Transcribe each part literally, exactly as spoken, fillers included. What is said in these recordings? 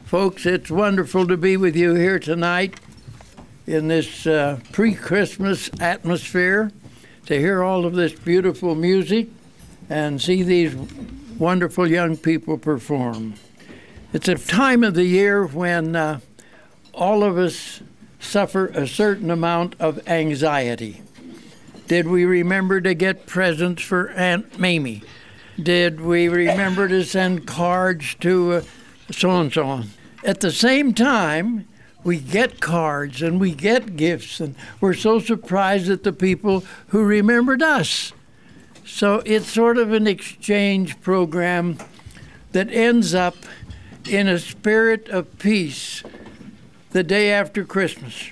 Folks, it's wonderful to be with you here tonight in this uh, pre-Christmas atmosphere, to hear all of this beautiful music and see these wonderful young people perform. It's a time of the year when uh, all of us suffer a certain amount of anxiety. Did we remember to get presents for Aunt Mamie? Did we remember to send cards to uh, so-and-so? At the same time, we get cards and we get gifts, and we're so surprised at the people who remembered us. So it's sort of an exchange program that ends up in a spirit of peace the day after Christmas.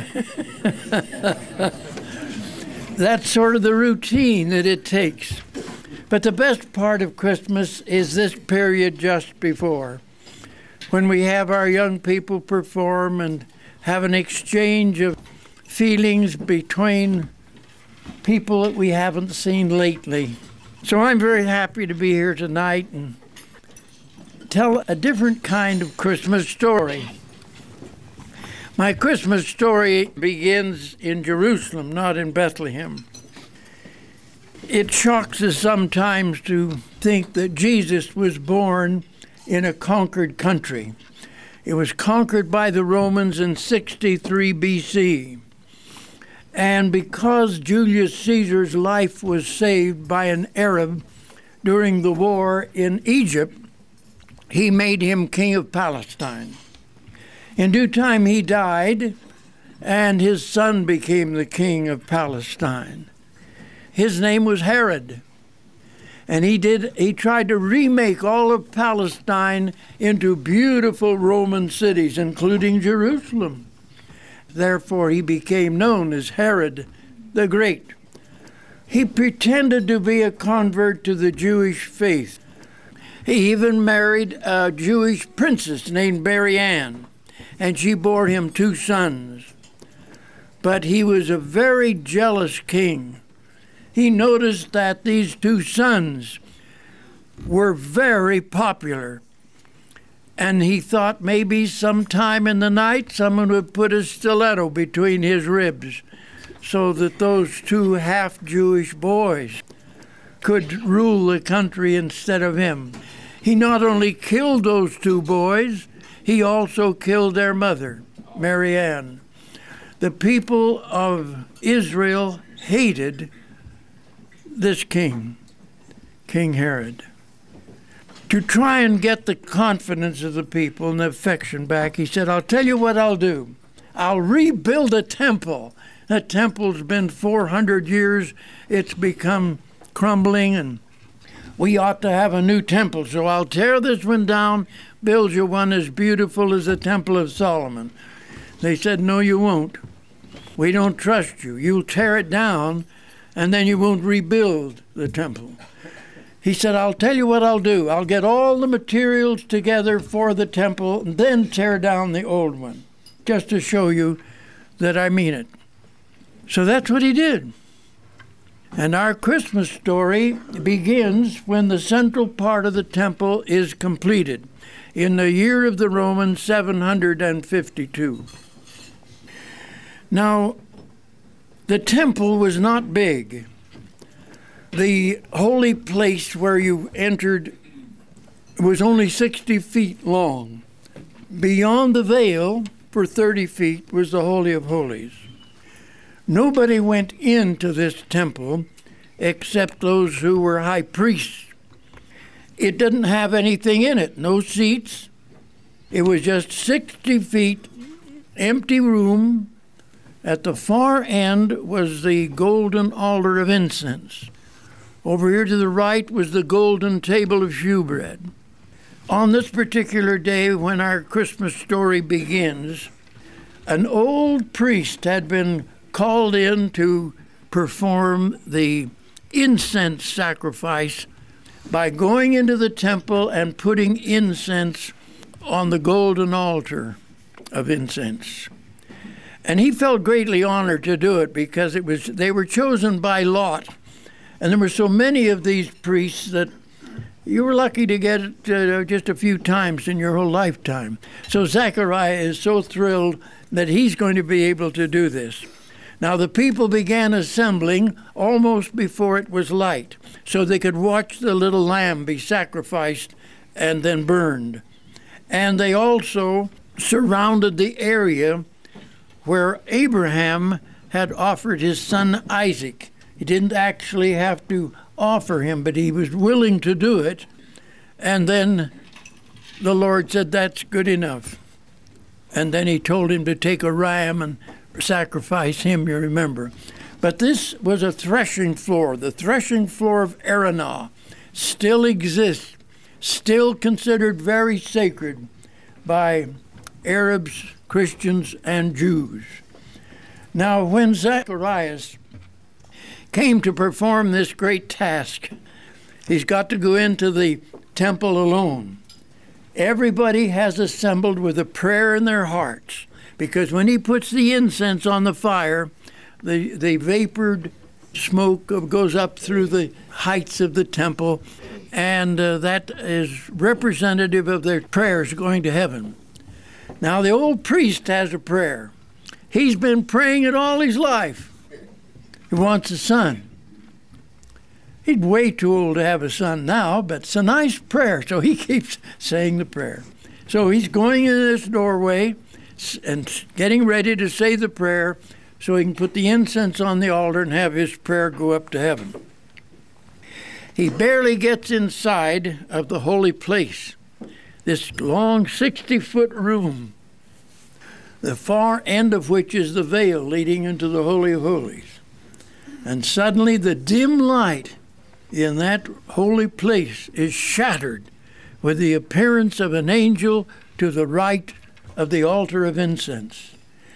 That's sort of the routine that it takes. But the best part of Christmas is this period just before, when we have our young people perform and have an exchange of feelings between people that we haven't seen lately. So I'm very happy to be here tonight and tell a different kind of Christmas story. My Christmas story begins in Jerusalem, not in Bethlehem. It shocks us sometimes to think that Jesus was born in a conquered country. It was conquered by the Romans in sixty-three B C. And because Julius Caesar's life was saved by an Arab during the war in Egypt, he made him king of Palestine. In due time he died, and his son became the king of Palestine. His name was Herod. And he did. He tried to remake all of Palestine into beautiful Roman cities, including Jerusalem. Therefore, he became known as Herod the Great. He pretended to be a convert to the Jewish faith. He even married a Jewish princess named Marianne, and she bore him two sons. But he was a very jealous king. He noticed that these two sons were very popular, and he thought maybe sometime in the night someone would put a stiletto between his ribs so that those two half-Jewish boys could rule the country instead of him. He not only killed those two boys, he also killed their mother, Marianne. The people of Israel hated this king, King Herod. To try and get the confidence of the people and the affection back, he said, I'll tell you what I'll do. I'll rebuild a temple. The temple's been four hundred years. It's become crumbling, and we ought to have a new temple. So I'll tear this one down, build you one as beautiful as the Temple of Solomon. They said, no, you won't. We don't trust you. You'll tear it down, and then you won't rebuild the temple. He said, I'll tell you what I'll do. I'll get all the materials together for the temple and then tear down the old one, just to show you that I mean it. So that's what he did. And our Christmas story begins when the central part of the temple is completed, in the year of the Romans, seven hundred fifty-two. Now, the temple was not big. The holy place where you entered was only sixty feet long. Beyond the veil, for thirty feet, was the Holy of Holies. Nobody went into this temple except those who were high priests. It didn't have anything in it, no seats. It was just sixty feet, empty room. At the far end was the golden altar of incense. Over here to the right was the golden table of shewbread. On this particular day, when our Christmas story begins, an old priest had been called in to perform the incense sacrifice by going into the temple and putting incense on the golden altar of incense. And he felt greatly honored to do it because it was they were chosen by lot. And there were so many of these priests that You were lucky to get it uh, just a few times in your whole lifetime. So Zechariah is so thrilled that he's going to be able to do this. Now the people began assembling almost before it was light, so they could watch the little lamb be sacrificed and then burned. And they also surrounded the area where Abraham had offered his son Isaac. He didn't actually have to offer him, but he was willing to do it. And then the Lord said, that's good enough. And then he told him to take a ram and sacrifice him, you remember. But this was a threshing floor. The threshing floor of Aranah still exists, still considered very sacred by Arabs, Christians, and Jews. Now, when Zacharias came to perform this great task, he's got to go into the temple alone. Everybody has assembled with a prayer in their hearts, because when he puts the incense on the fire, the, the vapored smoke goes up through the heights of the temple, and uh, that is representative of their prayers going to heaven. Now, the old priest has a prayer. He's been praying it all his life. He wants a son. He's way too old to have a son now, but it's a nice prayer, so he keeps saying the prayer. So he's going in this doorway and getting ready to say the prayer so he can put the incense on the altar and have his prayer go up to heaven. He barely gets inside of the holy place, this long sixty-foot room, the far end of which is the veil leading into the Holy of Holies. And suddenly the dim light in that holy place is shattered with the appearance of an angel to the right of the altar of incense.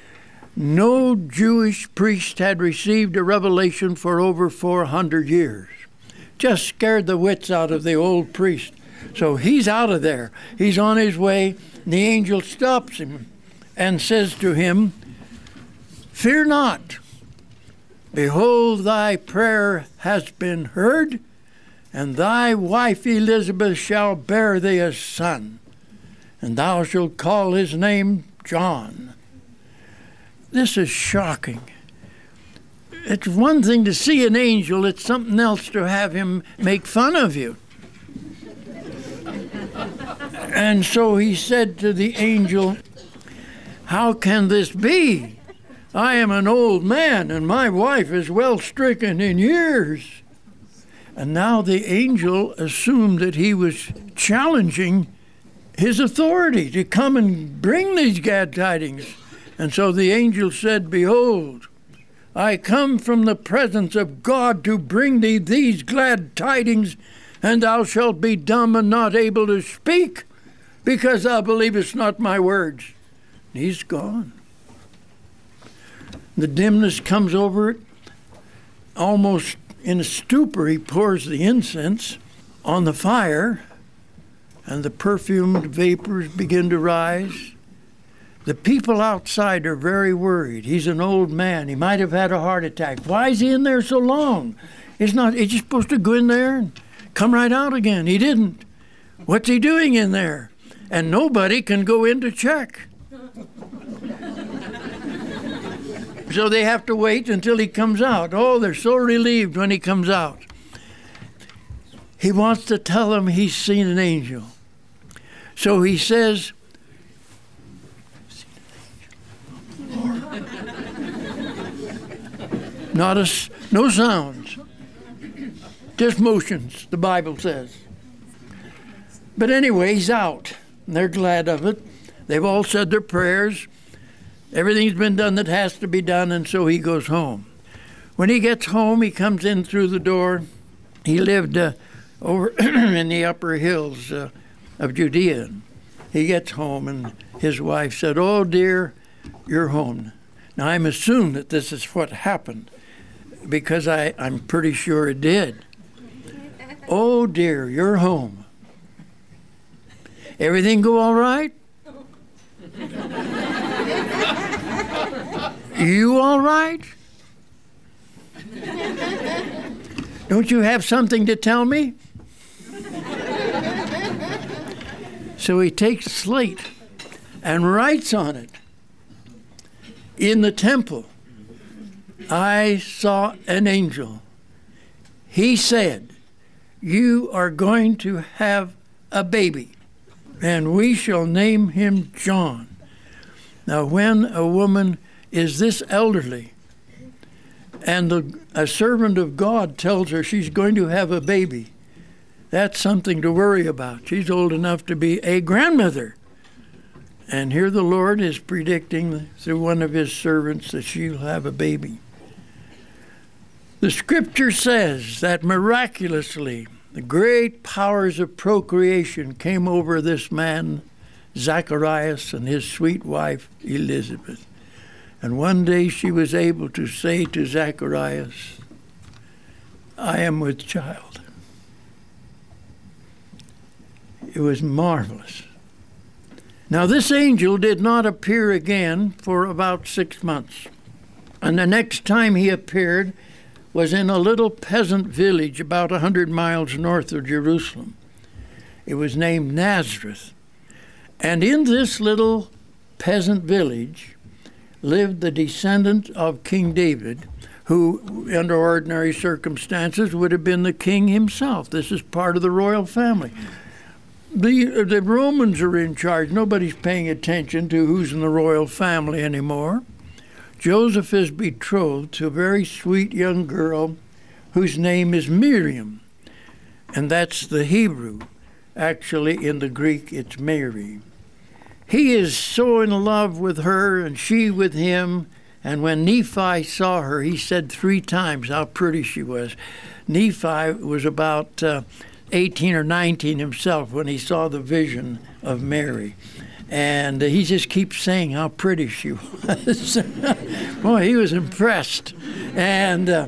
No Jewish priest had received a revelation for over four hundred years. Just scared the wits out of the old priest. So he's out of there. He's on his way. And the angel stops him and says to him, "Fear not. Behold, thy prayer has been heard, and thy wife Elizabeth shall bear thee a son, and thou shalt call his name John." This is shocking. It's one thing to see an angel, it's something else to have him make fun of you. And so he said to the angel, "How can this be? I am an old man, and my wife is well stricken in years." And now the angel assumed that he was challenging his authority to come and bring these glad tidings. And so the angel said, "Behold, I come from the presence of God to bring thee these glad tidings, and thou shalt be dumb and not able to speak, because thou believest not my words." And he's gone. The dimness comes over it. Almost in a stupor, he pours the incense on the fire, and the perfumed vapors begin to rise. The people outside are very worried. He's an old man. He might have had a heart attack. Why is he in there so long? He's not. He's just supposed to go in there and come right out again. He didn't. What's he doing in there? And nobody can go in to check. So they have to wait until he comes out. Oh, they're so relieved when he comes out. He wants to tell them he's seen an angel. So he says, Not a, no sounds, just motions, the Bible says. But anyway, he's out, and they're glad of it. They've all said their prayers. Everything's been done that has to be done, and so he goes home. When he gets home, he comes in through the door. He lived uh, over in the upper hills uh, of Judea. He gets home, and his wife said, "Oh, dear, you're home." Now, I'm assuming that this is what happened, because I, I'm pretty sure it did. "Oh, dear, you're home. Everything go all right? You all right? Don't you have something to tell me?" So he takes a slate and writes on it, in the temple, I saw an angel. He said, you are going to have a baby, and we shall name him John. Now, when a woman is this elderly, and the, a servant of God tells her she's going to have a baby, that's something to worry about. She's old enough to be a grandmother. And here the Lord is predicting through one of his servants that she'll have a baby. The scripture says that miraculously, the great powers of procreation came over this man, Zacharias, and his sweet wife, Elizabeth. And one day she was able to say to Zacharias, I am with child. It was marvelous. Now, this angel did not appear again for about six months. And the next time he appeared was in a little peasant village about a hundred miles north of Jerusalem. It was named Nazareth. And in this little peasant village lived the descendant of King David, who, under ordinary circumstances, would have been the king himself. This is part of the royal family. The, the Romans are in charge. Nobody's paying attention to who's in the royal family anymore. Joseph is betrothed to a very sweet young girl whose name is Miriam, and that's the Hebrew. Actually, in the Greek, it's Mary. He is so in love with her and she with him, and when Nephi saw her, he said three times how pretty she was. Nephi was about Uh, eighteen or nineteen himself when he saw the vision of Mary. And uh, he just keeps saying how pretty she was. Boy, he was impressed. And uh,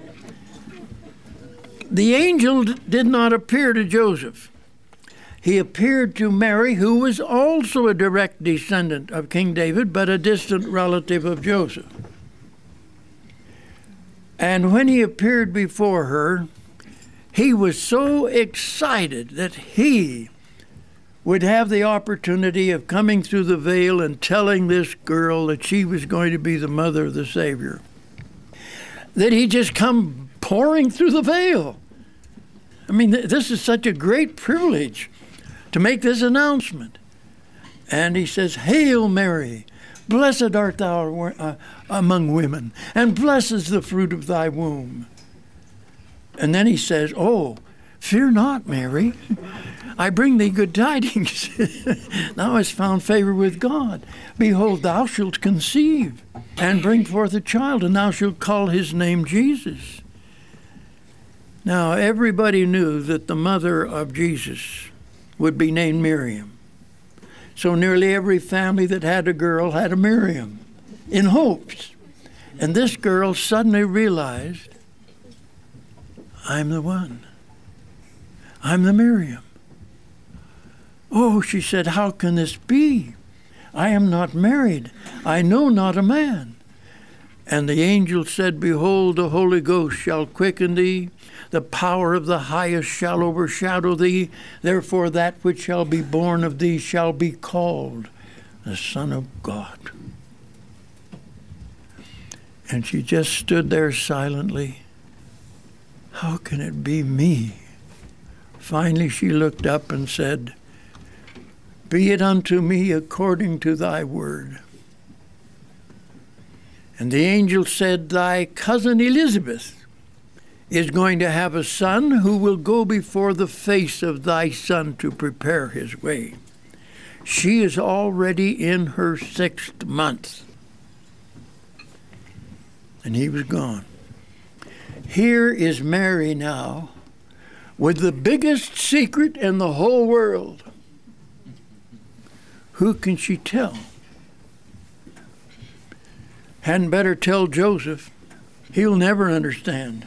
the angel d- did not appear to Joseph. He appeared to Mary, who was also a direct descendant of King David, but a distant relative of Joseph. And when he appeared before her, he was so excited that he would have the opportunity of coming through the veil and telling this girl that she was going to be the mother of the Savior, that he just come pouring through the veil. I mean, th- this is such a great privilege to make this announcement. And he says, Hail Mary, blessed art thou uh, among women, and blessed is the fruit of thy womb. And then he says, oh, fear not, Mary. I bring thee good tidings. Thou hast found favor with God. Behold, thou shalt conceive and bring forth a child, and thou shalt call his name Jesus. Now, everybody knew that the mother of Jesus would be named Miriam. So nearly every family that had a girl had a Miriam in hopes. And this girl suddenly realized, I'm the one. I'm the Miriam. Oh, she said, how can this be? I am not married. I know not a man. And the angel said, behold, the Holy Ghost shall quicken thee. The power of the highest shall overshadow thee. Therefore that which shall be born of thee shall be called the Son of God. And she just stood there silently. How can it be me? Finally she looked up and said, be it unto me according to thy word. And the angel said, thy cousin Elizabeth is going to have a son who will go before the face of thy son to prepare his way. She is already in her sixth month. And he was gone. Here is Mary now with the biggest secret in the whole world. Who can she tell? Hadn't better tell Joseph. He'll never understand.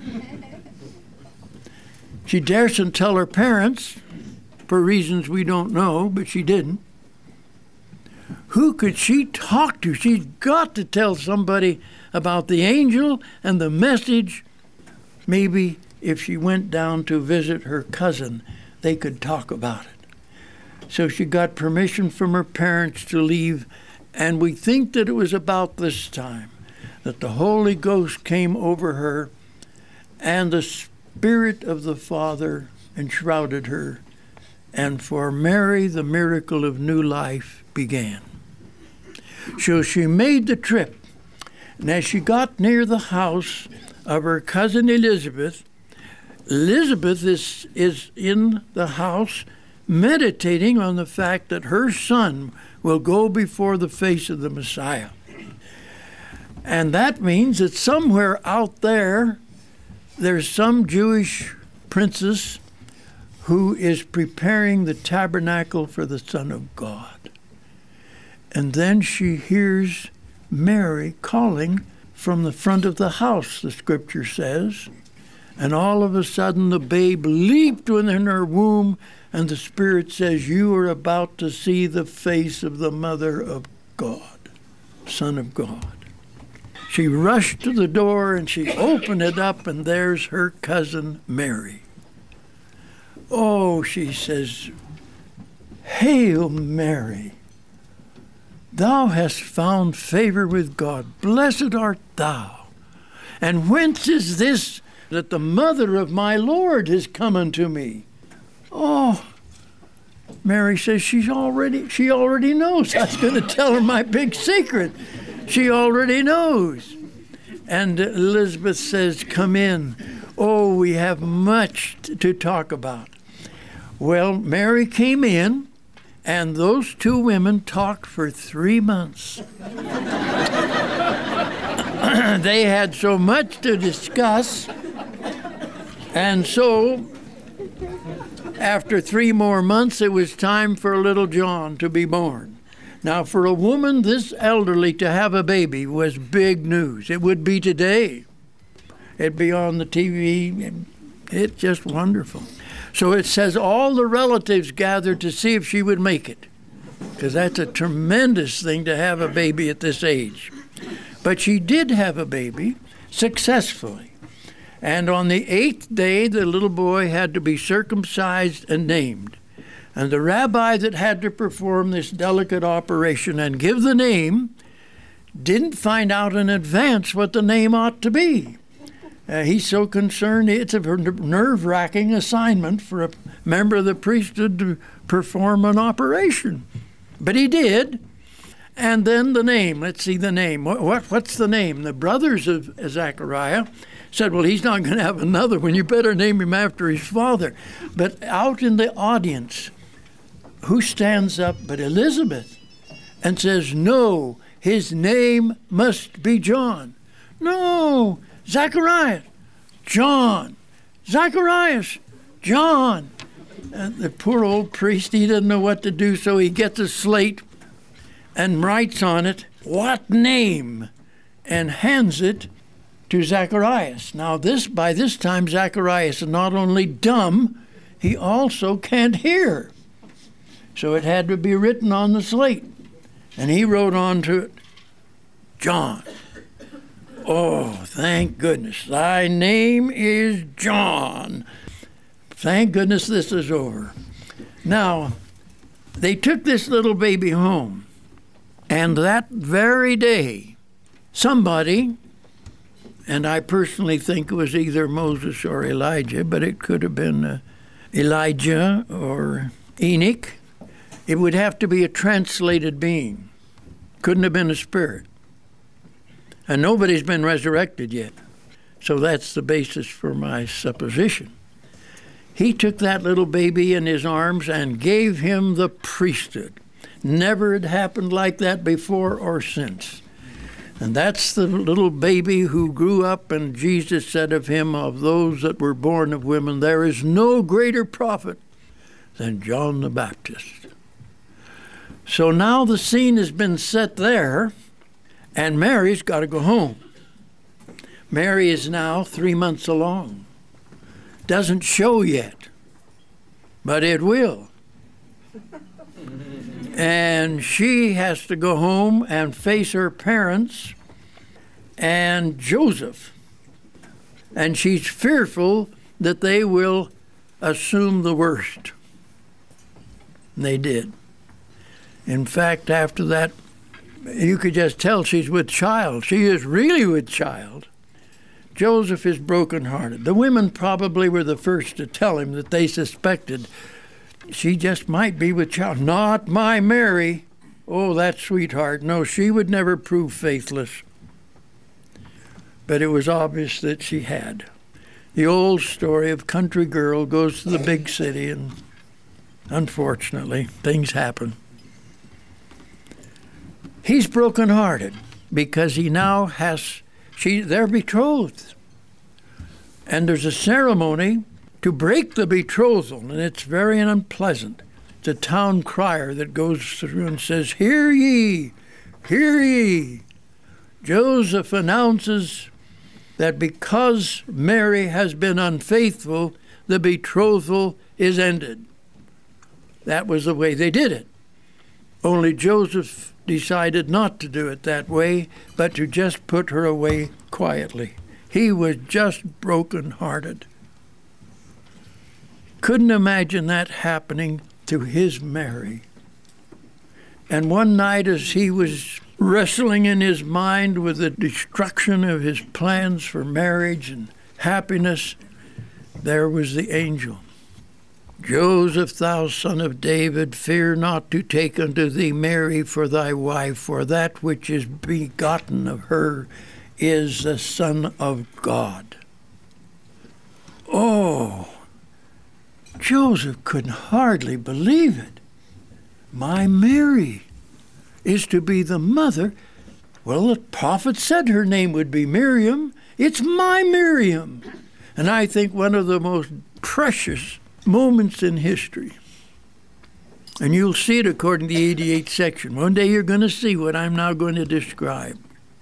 She daresn't tell her parents for reasons we don't know, but she didn't. Who could she talk to? She's got to tell somebody about the angel and the message. Maybe if she went down to visit her cousin, they could talk about it. So she got permission from her parents to leave, and we think that it was about this time that the Holy Ghost came over her, and the Spirit of the Father enshrouded her, and for Mary the miracle of new life began. So she made the trip, and as she got near the house of her cousin Elizabeth, Elizabeth is, is in the house meditating on the fact that her son will go before the face of the Messiah. And that means that somewhere out there, there's some Jewish princess who is preparing the tabernacle for the Son of God. And then she hears Mary calling from the front of the house, the scripture says. And all of a sudden the babe leaped within her womb, and the Spirit says, you are about to see the face of the Mother of God, Son of God. She rushed to the door and she opened it up, and there's her cousin Mary. Oh, she says, Hail Mary, thou hast found favor with God. Blessed art thou. And whence is this that the mother of my Lord has come unto me? Oh, Mary says she's already, she already knows. I was going to tell her my big secret. She already knows. And Elizabeth says, come in. Oh, we have much t- to talk about. Well, Mary came in, and those two women talked for three months. They had so much to discuss. And so, after three more months, it was time for little John to be born. Now, for a woman this elderly to have a baby was big news. It would be today. It'd be on the T V. It's just wonderful. So it says all the relatives gathered to see if she would make it, because that's a tremendous thing to have a baby at this age. But she did have a baby successfully. And on the eighth day, the little boy had to be circumcised and named. And the rabbi that had to perform this delicate operation and give the name didn't find out in advance what the name ought to be. Uh, he's so concerned. It's a nerve-wracking assignment for a member of the priesthood to perform an operation. But he did. And then the name. Let's see the name. What, what, what's the name? The brothers of Zechariah said, well, he's not going to have another one. You better name him after his father. But out in the audience, who stands up but Elizabeth and says, no, his name must be John. No, Zacharias, John, Zacharias, John. And the poor old priest, he doesn't know what to do, so he gets a slate and writes on it, what name? And hands it to Zacharias. Now, this by this time, Zacharias is not only dumb, he also can't hear. So it had to be written on the slate. And he wrote onto it, John. Oh, thank goodness. Thy name is John. Thank goodness this is over. Now, they took this little baby home. And that very day, somebody, and I personally think it was either Moses or Elijah, but it could have been uh, Elijah or Enoch. It would have to be a translated being. Couldn't have been a spirit. And nobody's been resurrected yet. So that's the basis for my supposition. He took that little baby in his arms and gave him the priesthood. Never had happened like that before or since. And that's the little baby who grew up, and Jesus said of him, of those that were born of women, there is no greater prophet than John the Baptist. So now the scene has been set there, and Mary's got to go home. Mary is now three months along. Doesn't show yet, but it will. And she has to go home and face her parents and Joseph. And she's fearful that they will assume the worst. And they did. In fact, after that, you could just tell she's with child. She is really with child. Joseph is brokenhearted. The women probably were the first to tell him that they suspected she just might be with child. Not my Mary. Oh, that sweetheart. No, she would never prove faithless. But it was obvious that she had. The old story of country girl goes to the big city, and unfortunately, things happen. He's brokenhearted because he now has, she, they're betrothed. And there's a ceremony to break the betrothal, and it's very unpleasant. It's a town crier that goes through and says, "Hear ye, hear ye." Joseph announces that because Mary has been unfaithful, the betrothal is ended. That was the way they did it. Only Joseph decided not to do it that way, but to just put her away quietly. He was just broken-hearted. Couldn't imagine that happening to his Mary. And one night as he was wrestling in his mind with the destruction of his plans for marriage and happiness, there was the angel. "Joseph, thou son of David, fear not to take unto thee Mary for thy wife, for that which is begotten of her is the Son of God." Oh, Joseph could hardly believe it. My Mary is to be the mother. Well, the prophet said her name would be Miriam. It's my Miriam. And I think one of the most precious moments in history. And you'll see it according to the eighty-eighth section. One day you're going to see what I'm now going to describe.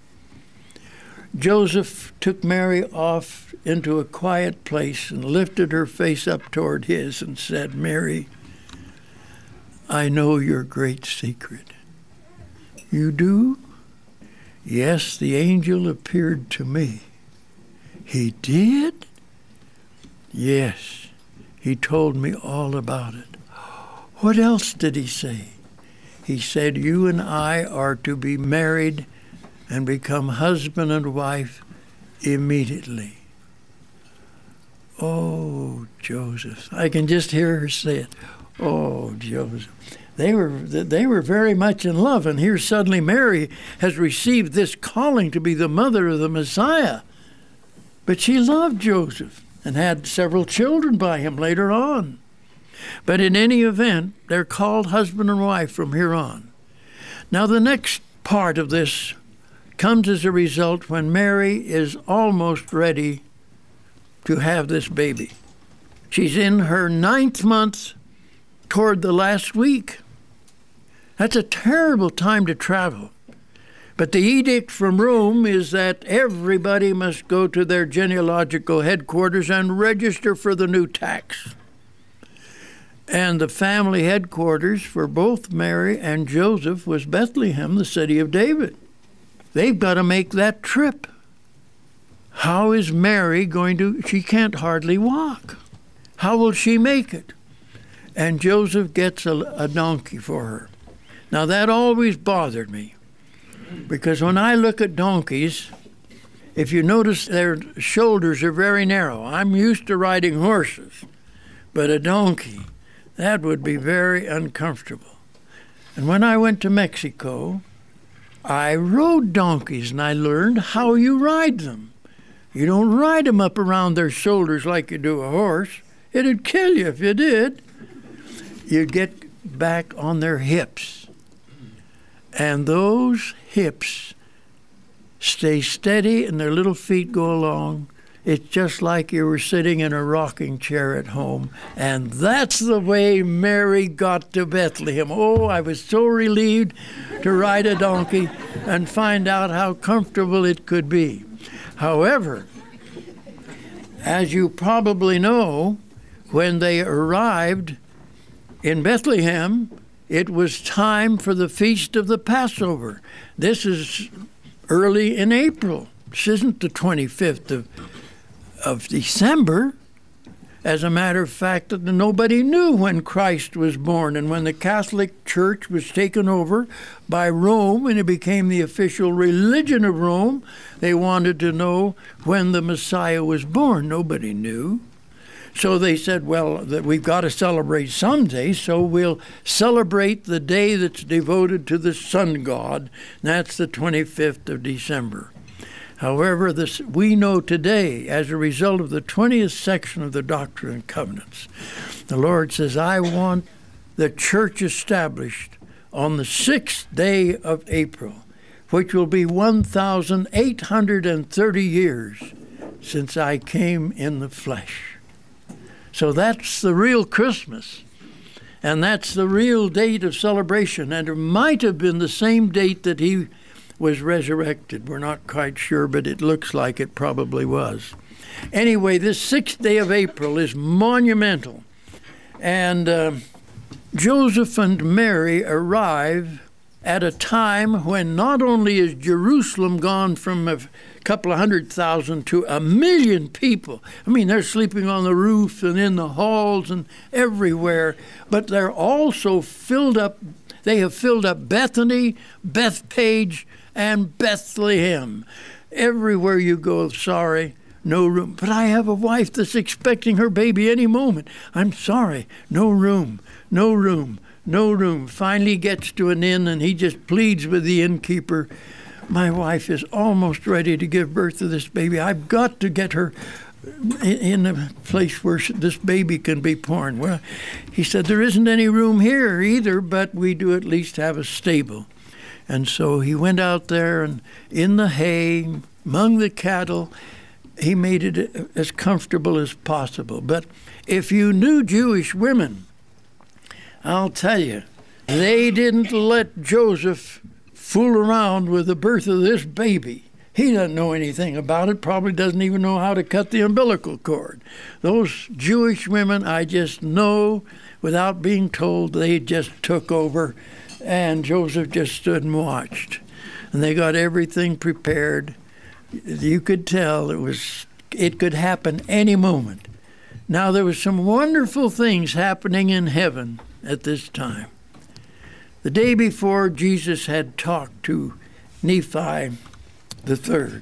Joseph took Mary off into a quiet place and lifted her face up toward his and said, "Mary, I know your great secret." "You do?" "Yes, the angel appeared to me." "He did?" "Yes, he told me all about it." "What else did he say?" "He said you and I are to be married and become husband and wife immediately." Oh, Joseph. I can just hear her say it. Oh, Joseph. They were, they were very much in love, and here suddenly Mary has received this calling to be the mother of the Messiah. But she loved Joseph and had several children by him later on. But in any event, they're called husband and wife from here on. Now, the next part of this comes as a result when Mary is almost ready to have this baby. She's in her ninth month toward the last week. That's a terrible time to travel. But the edict from Rome is that everybody must go to their genealogical headquarters and register for the new tax. And the family headquarters for both Mary and Joseph was Bethlehem, the city of David. They've got to make that trip. How is Mary going to, she can't hardly walk. How will she make it? And Joseph gets a, a donkey for her. Now that always bothered me, because when I look at donkeys, if you notice their shoulders are very narrow. I'm used to riding horses, but a donkey, that would be very uncomfortable. And when I went to Mexico, I rode donkeys and I learned how you ride them. You don't ride them up around their shoulders like you do a horse. It'd kill you if you did. You'd get back on their hips. And those hips stay steady and their little feet go along. It's just like you were sitting in a rocking chair at home. And that's the way Mary got to Bethlehem. Oh, I was so relieved to ride a donkey and find out how comfortable it could be. However, as you probably know, when they arrived in Bethlehem, it was time for the Feast of the Passover. This is early in April. This isn't the twenty-fifth of, of December. As a matter of fact, nobody knew when Christ was born. And when the Catholic Church was taken over by Rome and it became the official religion of Rome, they wanted to know when the Messiah was born. Nobody knew. So they said, well, that we've got to celebrate someday, so we'll celebrate the day that's devoted to the sun god, and that's the twenty-fifth of December. However, this, we know today, as a result of the twentieth section of the Doctrine and Covenants, the Lord says, I want the church established on the sixth day of April, which will be one thousand eight hundred thirty years since I came in the flesh. So that's the real Christmas, and that's the real date of celebration, and it might have been the same date that he was resurrected. We're not quite sure, but it looks like it probably was. Anyway, this sixth day of April is monumental, and uh, Joseph and Mary arrive at a time when not only is Jerusalem gone from a couple of hundred thousand to a million people. I mean, they're sleeping on the roof and in the halls and everywhere, but they're also filled up, they have filled up Bethany, Bethpage, and Bethlehem. Everywhere you go, sorry, no room. But I have a wife that's expecting her baby any moment. I'm sorry, no room, no room. No room. Finally gets to an inn, and he just pleads with the innkeeper. My wife is almost ready to give birth to this baby. I've got to get her in a place where this baby can be born. Well, he said, there isn't any room here either, but we do at least have a stable. And so he went out there, and in the hay, among the cattle, he made it as comfortable as possible. But if you knew Jewish women, I'll tell you, they didn't let Joseph fool around with the birth of this baby. He doesn't know anything about it, probably doesn't even know how to cut the umbilical cord. Those Jewish women, I just know, without being told, they just took over, and Joseph just stood and watched. And they got everything prepared. You could tell it was it could happen any moment. Now, there was some wonderful things happening in heaven at this time. The day before, Jesus had talked to Nephi the third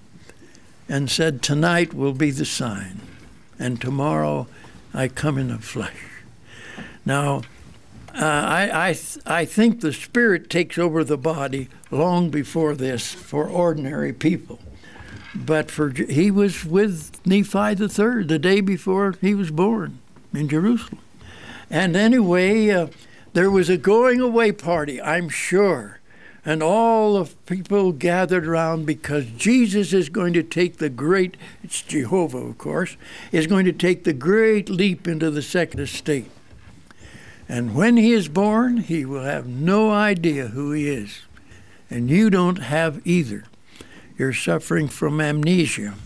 and said, tonight will be the sign, and tomorrow I come in the flesh. Now, uh, I, I, th- I think the Spirit takes over the body long before this for ordinary people. But for he was with Nephi the third the day before he was born in Jerusalem. And anyway, uh, there was a going-away party, I'm sure, and all the people gathered around because Jesus is going to take the great, it's Jehovah, of course, is going to take the great leap into the second estate. And when he is born, he will have no idea who he is. And you don't have either. You're suffering from amnesia.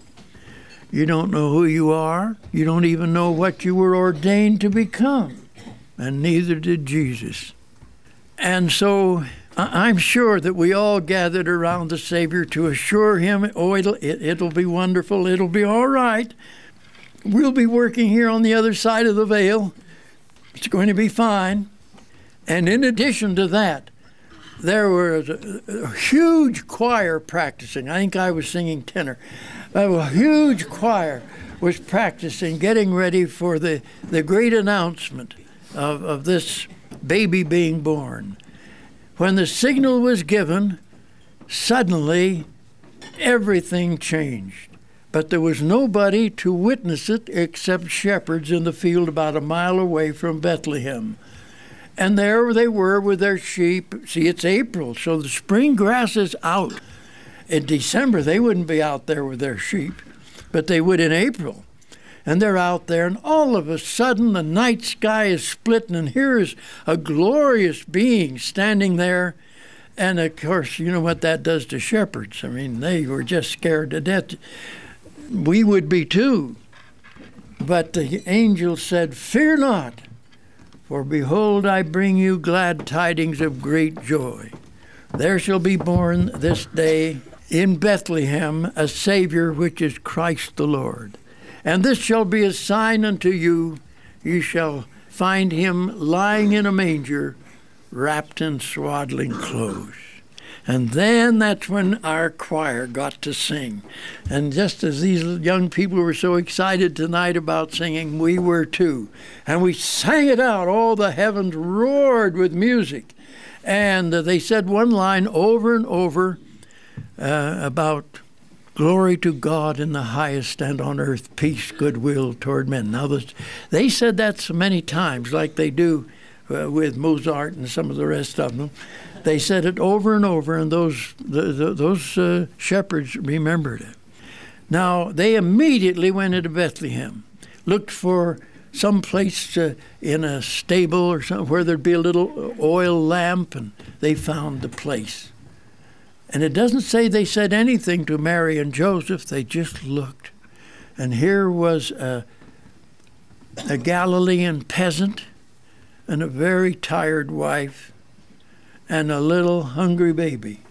You don't know who you are. You don't even know what you were ordained to become. And neither did Jesus. And so I'm sure that we all gathered around the Savior to assure him, oh, it'll, it, it'll be wonderful. It'll be all right. We'll be working here on the other side of the veil. It's going to be fine. And in addition to that, there was a, a huge choir practicing. I think I was singing tenor. A huge choir was practicing, getting ready for the, the great announcement of, of this baby being born. When the signal was given, suddenly everything changed. But there was nobody to witness it except shepherds in the field about a mile away from Bethlehem. And there they were with their sheep. See, it's April, so the spring grass is out. In December, they wouldn't be out there with their sheep, but they would in April. And they're out there, and all of a sudden the night sky is splitting, and here is a glorious being standing there. And, of course, you know what that does to shepherds. I mean, they were just scared to death. We would be too. But the angel said, "Fear not, for behold, I bring you glad tidings of great joy. There shall be born this day in Bethlehem a Savior, which is Christ the Lord. And this shall be a sign unto you. You shall find him lying in a manger, wrapped in swaddling clothes. And then that's when our choir got to sing. And just as these young people were so excited tonight about singing, we were too. And we sang it out. All the heavens roared with music. And uh, they said one line over and over uh, about glory to God in the highest, and on earth peace, goodwill toward men. Now, this, they said that so many times, like they do uh, with Mozart and some of the rest of them. They said it over and over, and those the, the, those uh, shepherds remembered it. Now, they immediately went into Bethlehem, looked for some place uh, in a stable or something where there'd be a little oil lamp, and they found the place. And it doesn't say they said anything to Mary and Joseph. They just looked. And here was a, a Galilean peasant and a very tired wife and a little hungry baby.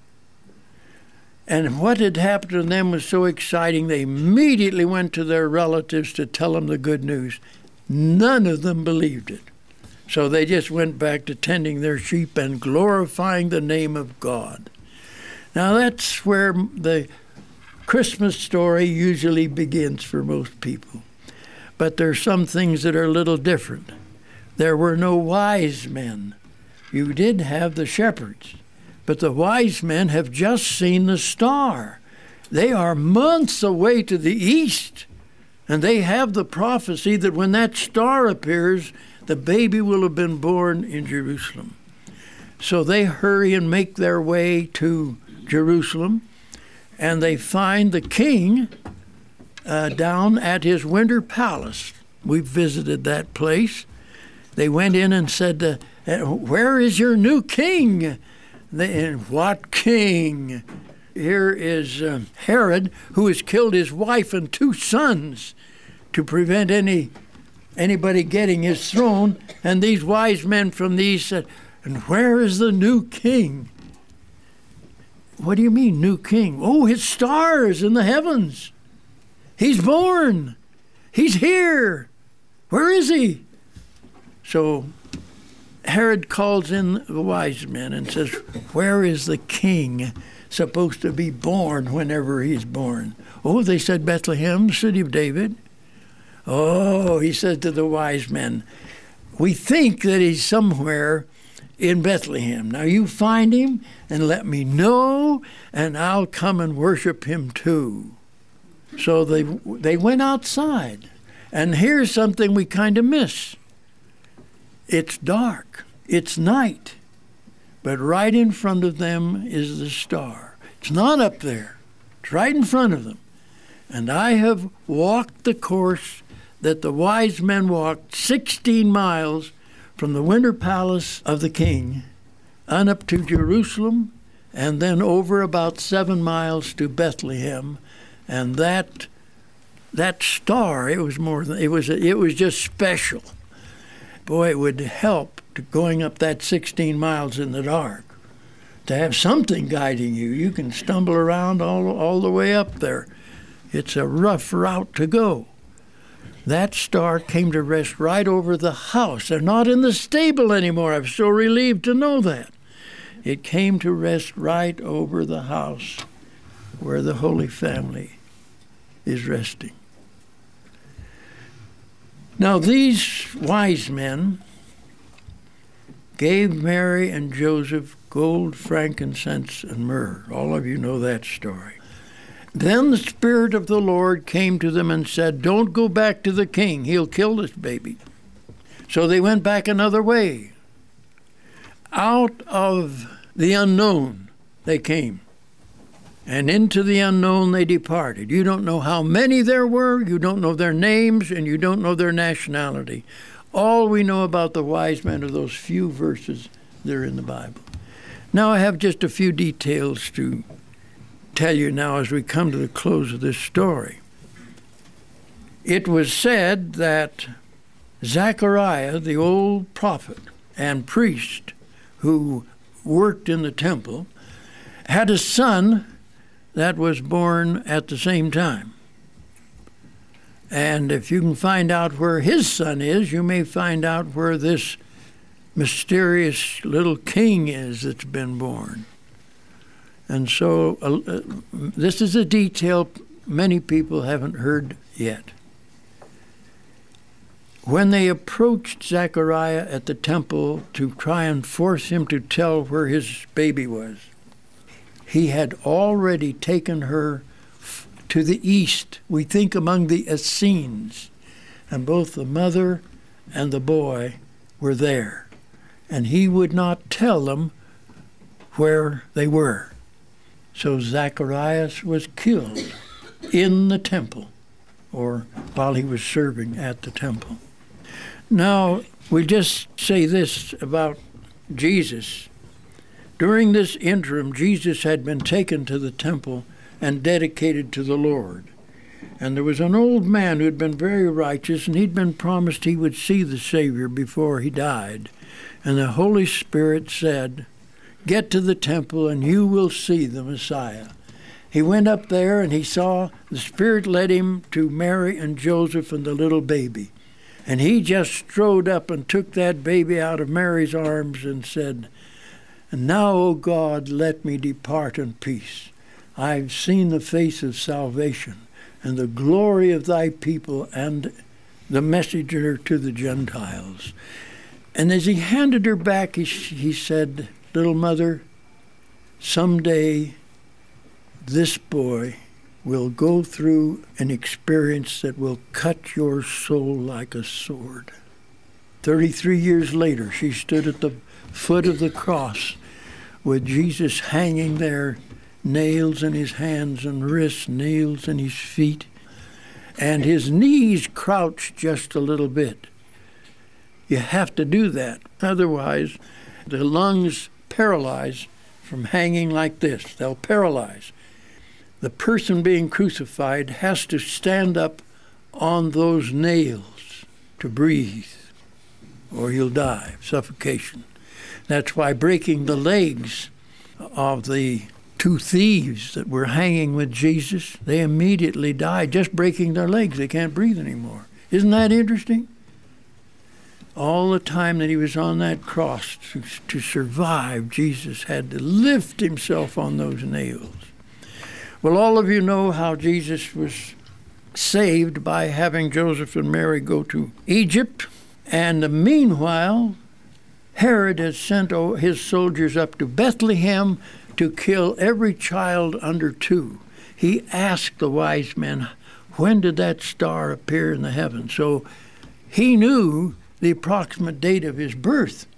And what had happened to them was so exciting, they immediately went to their relatives to tell them the good news. None of them believed it. So they just went back to tending their sheep and glorifying the name of God. Now that's where the Christmas story usually begins for most people. But there are some things that are a little different. There were no wise men. You did have the shepherds, but the wise men have just seen the star. They are months away to the east, and they have the prophecy that when that star appears, the baby will have been born in Jerusalem. So they hurry and make their way to Jerusalem, and they find the king uh, down at his winter palace. We visited that place. They went in and said, uh, where is your new king? They, what king? Here is uh, Herod, who has killed his wife and two sons to prevent any anybody getting his throne. And these wise men from the east said, and where is the new king? What do you mean, new king? Oh, his star is in the heavens. He's born. He's here. Where is he? So Herod calls in the wise men and says, where is the king supposed to be born whenever he's born? Oh, they said, Bethlehem, city of David. Oh, he said to the wise men, we think that he's somewhere in Bethlehem. Now you find him and let me know, and I'll come and worship him too. So they they went outside. And here's something we kind of miss. It's dark. It's night. But right in front of them is the star. It's not up there. It's right in front of them. And I have walked the course that the wise men walked, sixteen miles from the winter palace of the king on up to Jerusalem, and then over about seven miles to Bethlehem. And that that star, it was more than, it was it was just special. Boy, it would help to going up that sixteen miles in the dark, to have something guiding you. You can stumble around all all the way up there. It's a rough route to go. That star came to rest right over the house. They're not in the stable anymore. I'm so relieved to know that. It came to rest right over the house where the Holy Family is resting. Now, these wise men gave Mary and Joseph gold, frankincense, and myrrh. All of you know that story. Then the Spirit of the Lord came to them and said, don't go back to the king. He'll kill this baby. So they went back another way. Out of the unknown they came, and into the unknown they departed. You don't know how many there were, you don't know their names, and you don't know their nationality. All we know about the wise men are those few verses that are in the Bible. Now I have just a few details to tell you now as we come to the close of this story. It was said that Zechariah, the old prophet and priest who worked in the temple, had a son that was born at the same time. And if you can find out where his son is, you may find out where this mysterious little king is that's been born. And so uh, this is a detail many people haven't heard yet. When they approached Zechariah at the temple to try and force him to tell where his baby was, he had already taken her f- to the east, we think among the Essenes, and both the mother and the boy were there. And he would not tell them where they were. So Zacharias was killed in the temple, or while he was serving at the temple. Now, we just say this about Jesus. During this interim, Jesus had been taken to the temple and dedicated to the Lord. And there was an old man who had been very righteous, and he'd been promised he would see the Savior before he died. And the Holy Spirit said, "Get to the temple and you will see the Messiah." He went up there and he saw, the Spirit led him to Mary and Joseph and the little baby. And he just strode up and took that baby out of Mary's arms and said, "And now, O God, let me depart in peace. I've seen the face of salvation and the glory of thy people and the messenger to the Gentiles." And as he handed her back, he, he said, "Little mother, someday this boy will go through an experience that will cut your soul like a sword." Thirty-three years later, she stood at the foot of the cross with Jesus hanging there, nails in his hands and wrists, nails in his feet, and his knees crouched just a little bit. You have to do that. Otherwise, the lungs paralyze from hanging like this. They'll paralyze. The person being crucified has to stand up on those nails to breathe, or he'll die of suffocation. That's why breaking the legs of the two thieves that were hanging with Jesus, they immediately died just breaking their legs. They can't breathe anymore. Isn't that interesting? All the time that he was on that cross, to, to survive, Jesus had to lift himself on those nails. Well, all of you know how Jesus was saved by having Joseph and Mary go to Egypt. And meanwhile, Herod has sent his soldiers up to Bethlehem to kill every child under two. He asked the wise men, when did that star appear in the heavens? So he knew the approximate date of his birth,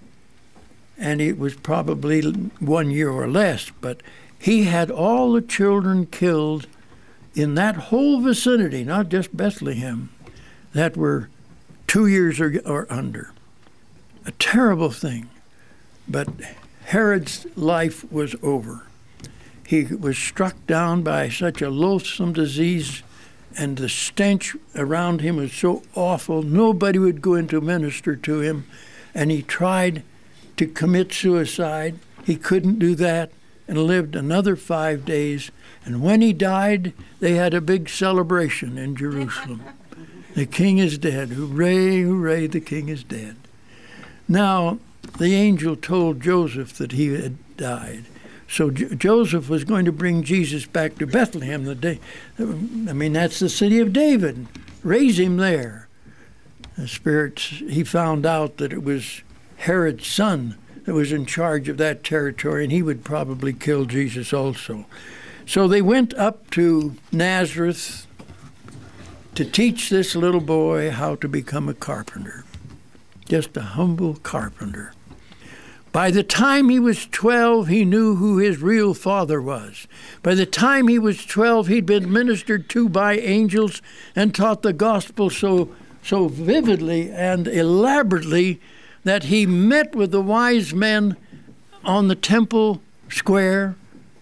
and it was probably one year or less, but he had all the children killed in that whole vicinity, not just Bethlehem, that were two years or, or under. A terrible thing. But Herod's life was over. He was struck down by such a loathsome disease, and the stench around him was so awful, nobody would go in to minister to him, and he tried to commit suicide. He couldn't do that, and lived another five days. And when he died, they had a big celebration in Jerusalem. The king is dead. Hooray, hooray, the king is dead. Now, the angel told Joseph that he had died. So J- Joseph was going to bring Jesus back to Bethlehem the day. I mean, that's the city of David. Raise him there. The Spirit, he found out that it was Herod's son that was in charge of that territory, and he would probably kill Jesus also. So they went up to Nazareth to teach this little boy how to become a carpenter. Just a humble carpenter. By the time he was twelve, he knew who his real father was. By the time he was twelve, he'd been ministered to by angels and taught the gospel so, so vividly and elaborately that he met with the wise men on the temple square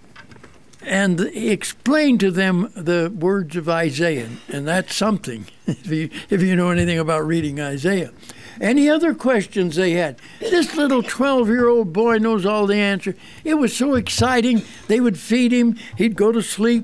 and explained to them the words of Isaiah. And that's something, if you, if you know anything about reading Isaiah. Any other questions they had? This little twelve-year-old boy knows all the answers. It was so exciting. They would feed him. He'd go to sleep.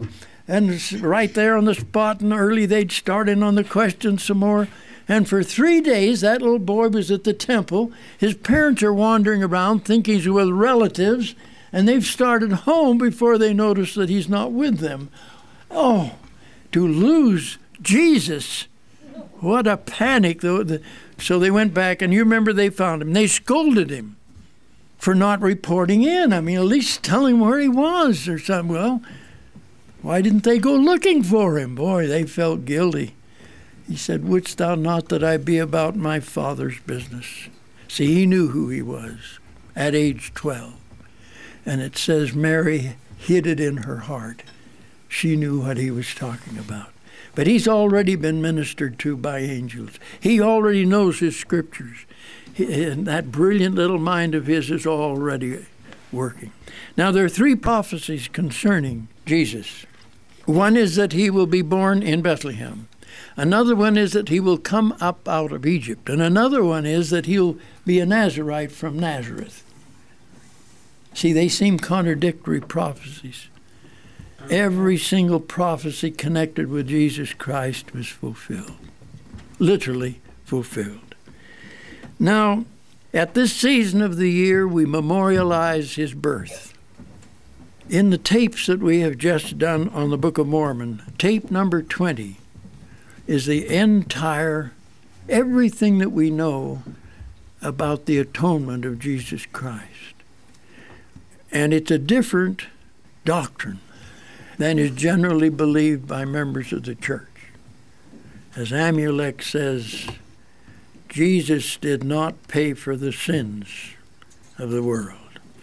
And it's right there on the spot, and early they'd start in on the questions some more. And for three days, that little boy was at the temple. His parents are wandering around thinking he's with relatives, and they've started home before they notice that he's not with them. Oh, to lose Jesus. What a panic. So they went back, and you remember they found him. They scolded him for not reporting in. I mean, at least tell him where he was or something. Well, why didn't they go looking for him? Boy, they felt guilty. He said, wouldst thou not that I be about my Father's business? See, he knew who he was at age twelve. And it says Mary hid it in her heart. She knew what he was talking about. But he's already been ministered to by angels. He already knows his scriptures. He, and that brilliant little mind of his is already working. Now, there are three prophecies concerning Jesus. One is that he will be born in Bethlehem. Another one is that he will come up out of Egypt. And another one is that he'll be a Nazarite from Nazareth. See, they seem contradictory prophecies. Every single prophecy connected with Jesus Christ was fulfilled. Literally fulfilled. Now, at this season of the year, we memorialize his birth. In the tapes that we have just done on the Book of Mormon, tape number twenty is the entire, everything that we know about the atonement of Jesus Christ. And it's a different doctrine than is generally believed by members of the church. As Amulek says, Jesus did not pay for the sins of the world.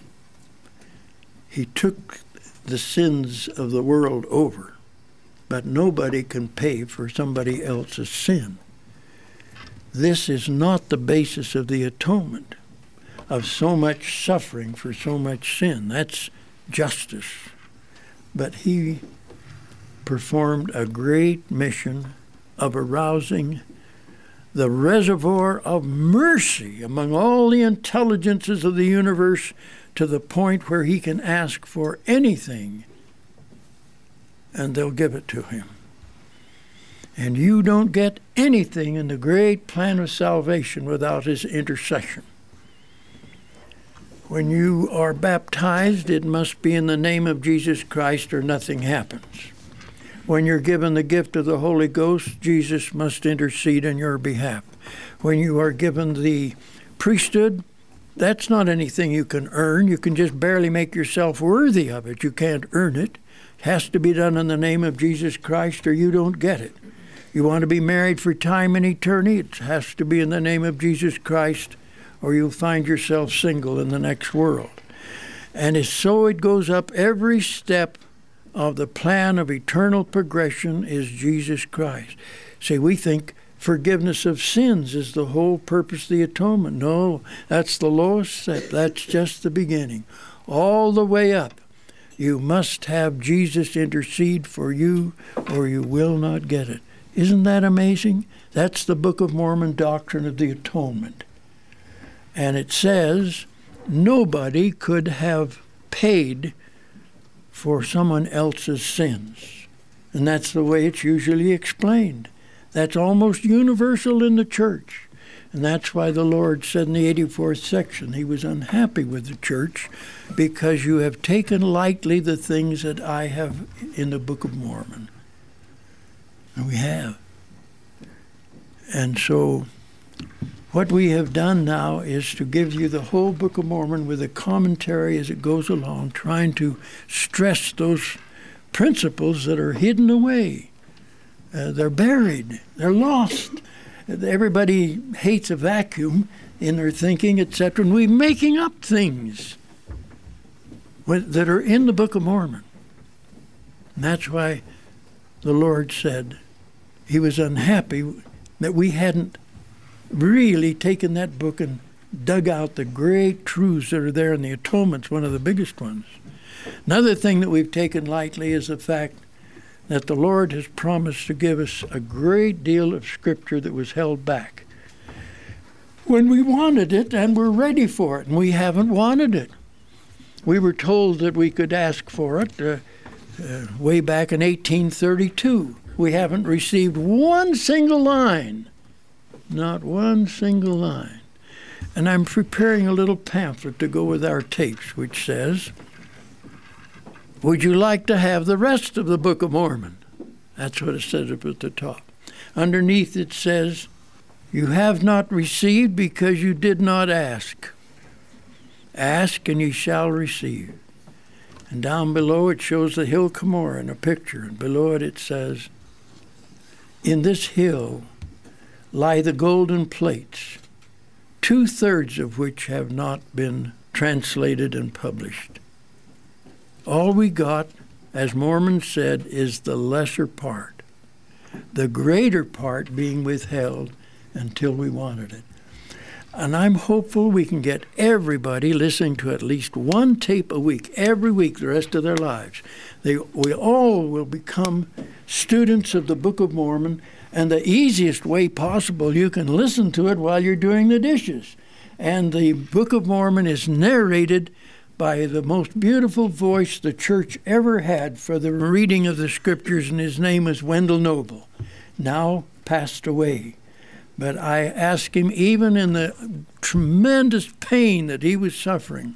He took the sins of the world over, but nobody can pay for somebody else's sin. This is not the basis of the atonement, of so much suffering for so much sin. That's justice. But he performed a great mission of arousing the reservoir of mercy among all the intelligences of the universe to the point where he can ask for anything and they'll give it to him. And you don't get anything in the great plan of salvation without his intercession. When you are baptized, it must be in the name of Jesus Christ or nothing happens. When you're given the gift of the Holy Ghost, Jesus must intercede on your behalf. When you are given the priesthood, that's not anything you can earn. You can just barely make yourself worthy of it. You can't earn it. It has to be done in the name of Jesus Christ or you don't get it. You want to be married for time and eternity, it has to be in the name of Jesus Christ or you'll find yourself single in the next world. And it's so it goes up every step of the plan of eternal progression is Jesus Christ. See, we think forgiveness of sins is the whole purpose of the atonement. No, that's the lowest step. That's just the beginning. All the way up, you must have Jesus intercede for you or you will not get it. Isn't that amazing? That's the Book of Mormon doctrine of the atonement. And it says nobody could have paid for someone else's sins. And that's the way it's usually explained. That's almost universal in the church. And that's why the Lord said in the eighty-fourth section, he was unhappy with the church because you have taken lightly the things that I have in the Book of Mormon. And we have. And so what we have done now is to give you the whole Book of Mormon with a commentary as it goes along, trying to stress those principles that are hidden away. Uh, they're buried. They're lost. Everybody hates a vacuum in their thinking, et cetera, and we're making up things that are in the Book of Mormon. And that's why the Lord said he was unhappy that we hadn't really taken that book and dug out the great truths that are there, and the atonement's one of the biggest ones. Another thing that we've taken lightly is the fact that the Lord has promised to give us a great deal of Scripture that was held back when we wanted it and we're ready for it, and we haven't wanted it. We were told that we could ask for it. Uh, uh, way back in eighteen thirty-two. We haven't received one single line, not one single line. And I'm preparing a little pamphlet to go with our tapes, which says, would you like to have the rest of the Book of Mormon? That's what it says up at the top. Underneath it says, you have not received because you did not ask. Ask and ye shall receive. And down below it shows the hill Cumorah in a picture. And below it it says, in this hill lie the golden plates, two-thirds of which have not been translated and published. All we got, as Mormon said, is the lesser part, the greater part being withheld until we wanted it. And I'm hopeful we can get everybody listening to at least one tape a week, every week, the rest of their lives. They, we all will become students of the Book of Mormon, and the easiest way possible, you can listen to it while you're doing the dishes. And the Book of Mormon is narrated by the most beautiful voice the church ever had for the reading of the scriptures, and his name is Wendell Noble, now passed away. But I asked him, even in the tremendous pain that he was suffering,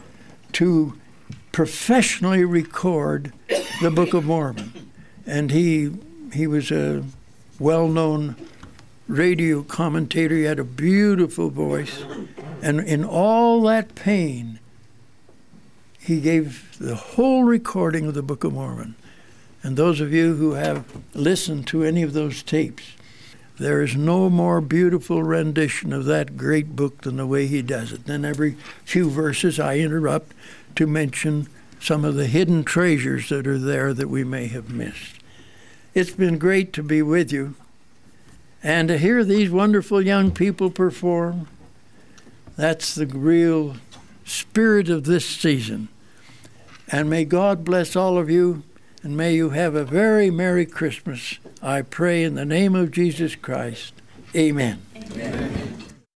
to professionally record the Book of Mormon. And he he was a well-known radio commentator. He had a beautiful voice. And in all that pain, he gave the whole recording of the Book of Mormon. And those of you who have listened to any of those tapes, there is no more beautiful rendition of that great book than the way he does it. Then every few verses I interrupt to mention some of the hidden treasures that are there that we may have missed. It's been great to be with you and to hear these wonderful young people perform. That's the real spirit of this season. And may God bless all of you, and may you have a very Merry Christmas. I pray in the name of Jesus Christ. Amen. Amen.